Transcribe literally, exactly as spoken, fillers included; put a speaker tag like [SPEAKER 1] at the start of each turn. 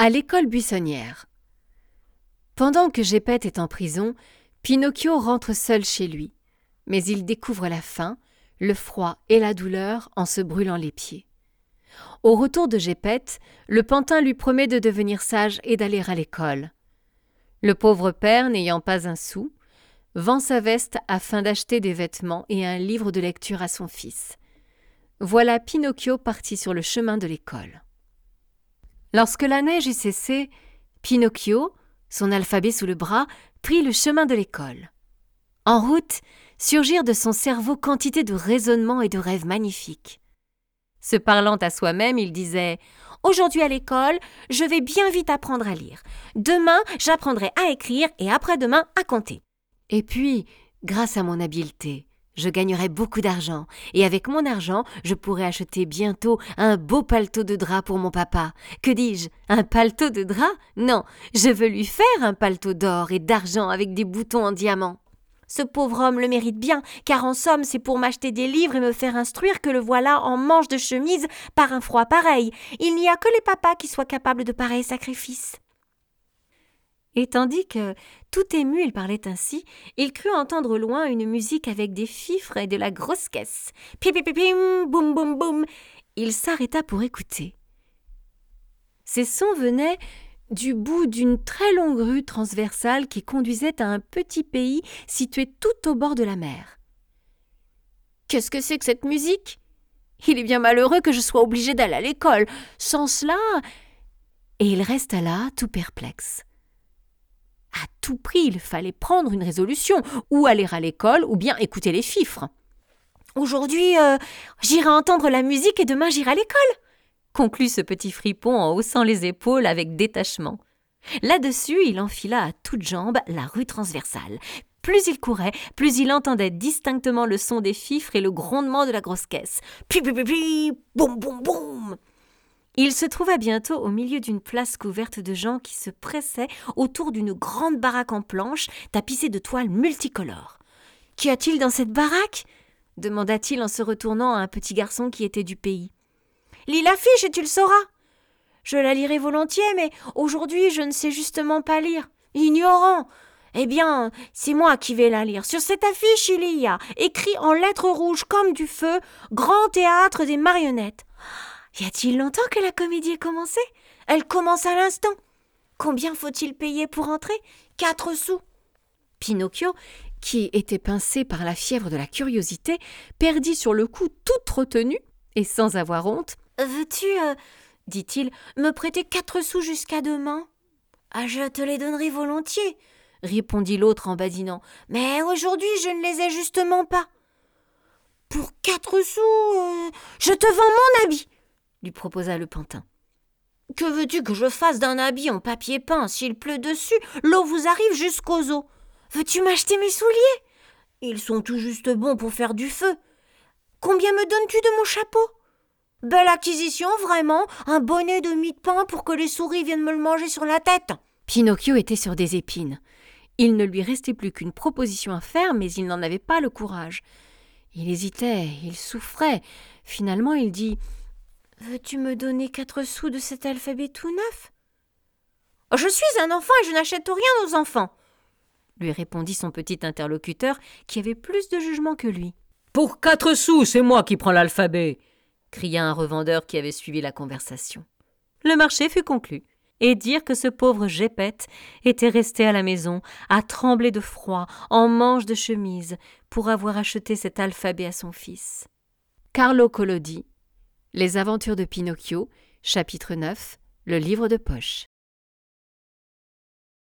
[SPEAKER 1] À l'école buissonnière. Pendant que Geppetto est en prison, Pinocchio rentre seul chez lui, mais il découvre la faim, le froid et la douleur en se brûlant les pieds. Au retour de Geppetto, le pantin lui promet de devenir sage et d'aller à l'école. Le pauvre père, n'ayant pas un sou, vend sa veste afin d'acheter des vêtements et un livre de lecture à son fils. Voilà Pinocchio parti sur le chemin de l'école. Lorsque la neige eut cessé, Pinocchio, son alphabet sous le bras, prit le chemin de l'école. En route, surgirent de son cerveau quantité de raisonnements et de rêves magnifiques. Se parlant à soi-même, il disait « Aujourd'hui à l'école, je vais bien vite apprendre à lire. Demain, j'apprendrai à écrire et après-demain à compter. Et puis, grâce à mon habileté, je gagnerai beaucoup d'argent et avec mon argent, je pourrai acheter bientôt un beau paletot de drap pour mon papa. Que dis-je? Un paletot de drap? Non, je veux lui faire un paletot d'or et d'argent avec des boutons en diamant. Ce pauvre homme le mérite bien, car en somme, c'est pour m'acheter des livres et me faire instruire que le voilà en manche de chemise par un froid pareil. Il n'y a que les papas qui soient capables de pareils sacrifices. » Et tandis que, tout ému, il parlait ainsi, il crut entendre au loin une musique avec des fifres et de la grosse caisse. Pim, pim, pim, pim, boum, boum, boum. Il s'arrêta pour écouter. Ces sons venaient du bout d'une très longue rue transversale qui conduisait à un petit pays situé tout au bord de la mer. « Qu'est-ce que c'est que cette musique? Il est bien malheureux que je sois obligé d'aller à l'école. Sans cela… » Et il resta là, tout perplexe. À tout prix, il fallait prendre une résolution, ou aller à l'école, ou bien écouter les fifres. « Aujourd'hui, euh, j'irai entendre la musique et demain j'irai à l'école !» conclut ce petit fripon en haussant les épaules avec détachement. Là-dessus, il enfila à toutes jambes la rue transversale. Plus il courait, plus il entendait distinctement le son des fifres et le grondement de la grosse caisse. Pi pi pi pi, boum boum boum. Il se trouva bientôt au milieu d'une place couverte de gens qui se pressaient autour d'une grande baraque en planches tapissée de toiles multicolores. « Qu'y a-t-il dans cette baraque ?» demanda-t-il en se retournant à un petit garçon qui était du pays. « Lis l'affiche et tu le sauras. »« Je la lirai volontiers, mais aujourd'hui je ne sais justement pas lire. Ignorant !» « Eh bien, c'est moi qui vais la lire. Sur cette affiche, il y a, écrit en lettres rouges comme du feu, « Grand théâtre des marionnettes ». Y a-t-il longtemps que la comédie est commencée? Elle commence à l'instant. Combien faut-il payer pour entrer? Quatre sous. Pinocchio, qui était pincé par la fièvre de la curiosité, perdit sur le coup toute retenue et sans avoir honte. « Veux-tu, euh, dit-il, me prêter quatre sous jusqu'à demain? »« Ah, je te les donnerai volontiers, » répondit l'autre en badinant. « Mais aujourd'hui, je ne les ai justement pas. »« Pour quatre sous, euh, je te vends mon habit, » lui proposa le pantin. « Que veux-tu que je fasse d'un habit en papier peint? S'il pleut dessus, l'eau vous arrive jusqu'aux os. Veux-tu m'acheter mes souliers? Ils sont tout juste bons pour faire du feu. Combien me donnes-tu de mon chapeau? Belle acquisition, vraiment, un bonnet de mie de pain pour que les souris viennent me le manger sur la tête. » Pinocchio était sur des épines. Il ne lui restait plus qu'une proposition à faire, mais il n'en avait pas le courage. Il hésitait, il souffrait. Finalement, il dit « Veux-tu me donner quatre sous de cet alphabet tout neuf ?»« Je suis un enfant et je n'achète rien aux enfants, » lui répondit son petit interlocuteur qui avait plus de jugement que lui. «
[SPEAKER 2] Pour quatre sous, c'est moi qui prends l'alphabet !» cria un revendeur qui avait suivi la conversation.
[SPEAKER 1] Le marché fut conclu. Et dire que ce pauvre Geppetto était resté à la maison, à trembler de froid, en manche de chemise, pour avoir acheté cet alphabet à son fils. Carlo Collodi, Les aventures de Pinocchio, chapitre neuf, le livre de poche.